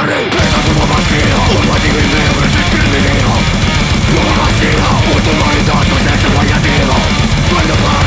Mare, pesa como vacía, un motivo libre se escribiría. Una vacía, un humanidad no se vaya tiro. Cuando va